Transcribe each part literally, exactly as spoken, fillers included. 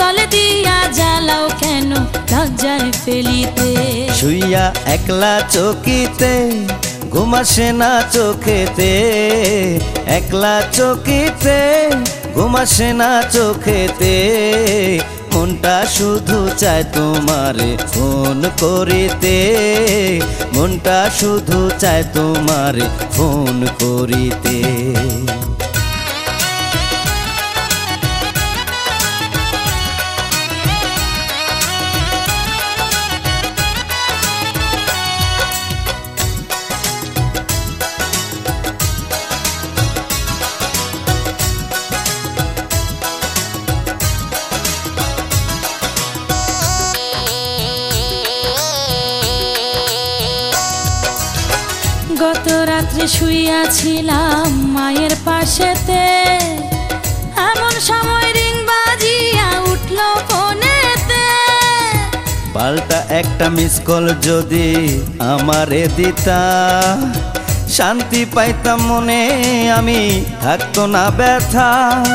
Call দিয়া জ্বালাও কেন লজ্জায় ফেলিতে। শুইয়া একলা চকিতে ঘুম আসে না চোখেতে, একলা চকিতে ঘুম আসে না চোখেতে। মনটা শুধু চায় তোমারে ফোন করিতে, মনটা শুধু চায় তোমারে ফোন করিতে। গত রাত্রে শুইয়াছিলাম মায়ের পাশেতে, এমন সময় রিং বাজিয়া উঠল ফোনেতে। পাল্টা একটা মিস কল যদি আমারে দিতা, শান্তি পাইতাম মনে আমি থাকতো না ব্যথা।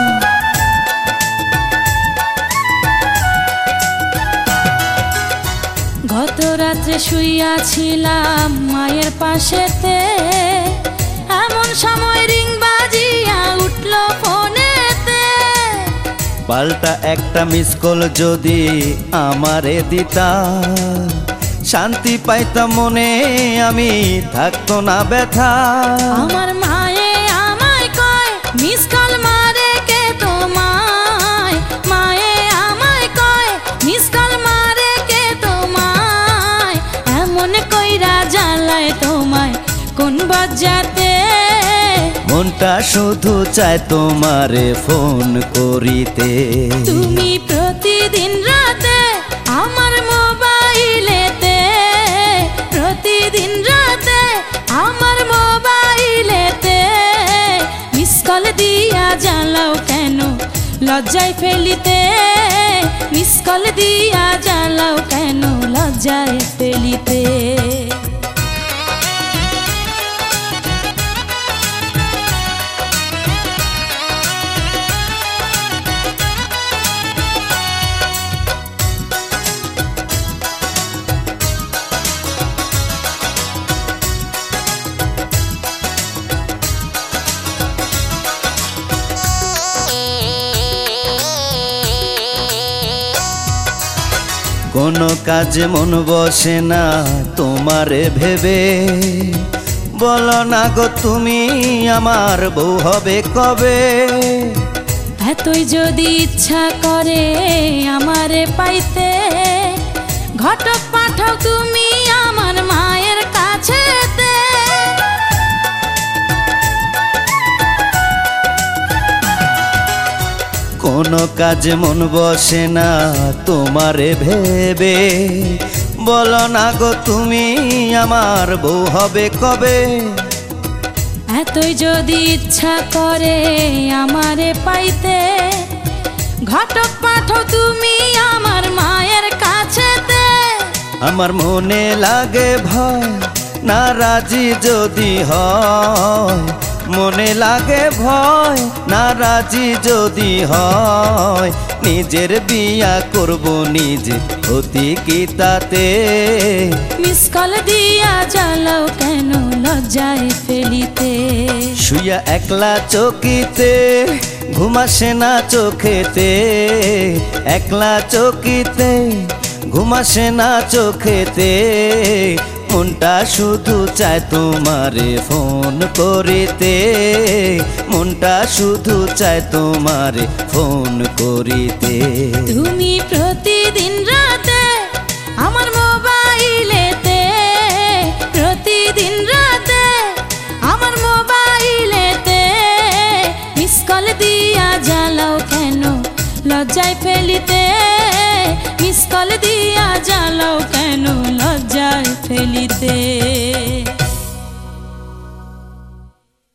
গত রাত্রে শুইয়াছিলাম মায়ের পাশেতে, এমন সময় রিং বাজিয়া উঠল ফোনেতে। পাল্টা একটা মিস কল যদি আমারে দিতা, শান্তি পাইতাম মনে আমি থাকতো না ব্যথা। আমার মায়ে আমায় কয় মিস কল মারে কে তোমায়, মায়ে আমায় কয় মিস কল মারে কে তোমায়। এমন কইরা জ্বালায় তোমায় কোন বজ্জাতে, মনটা শুধু চায় তোমারে ফোন করিতে। তুমি প্রতিদিন রাতে আমার মোবাইলেতে, প্রতিদিন রাতে আমার মোবাইলেতে। মিস কল দিয়া জ্বালাও কেন লজ্জায় ফেলিতে, মিস কল দিয়া জ্বালাও কেন লজ্জায় ফেলিতে। কোনো কাজে মন বসে না তোমারে ভেবে, বলো না গো তুমি আমার বউ হবে কবে। এতই যদি ইচ্ছা করে আমারে পাইতে, ঘটক পাঠাও তুমি আমার মায়ের কাছেতে। কোনো কাজে মন বসে না তোমারে ভেবে, বলো না গো তুমি আমার বউ হবে কবে। এতই যদি ইচ্ছা করে আমারে পাইতে, ঘটক পাঠাও তুমি আমার মায়ের কাছেতে। আমার মনে লাগে ভয় না রাজি যদি হয়, মনে লাগে ভয় না রাজি যদি হয়। নিজের বিয়া করব নিজে অতি কি তাতে, মিস কল দিয়া জ্বালাও কেন লজ্জায় ফেলিতে। শুইয়া একলা চকিতে ঘুম আসে না চোখেতে, একলা চকিতে ঘুম আসে না চোখেতে। মনটা শুধু চায় তোমারে ফোন করিতে, মনটা শুধু চায় তোমারে ফোন করিতে। তুমি প্রতিদিন রাতে আমার মোবাইলেতে, প্রতিদিন রাতে আমার মোবাইলেতে। মিস কল দিয়া জ্বালাও কেন লজ্জায় ফেলিতে, মিস কল দিয়া জ্বালাও কেন লজ্জায় ফেলিতে।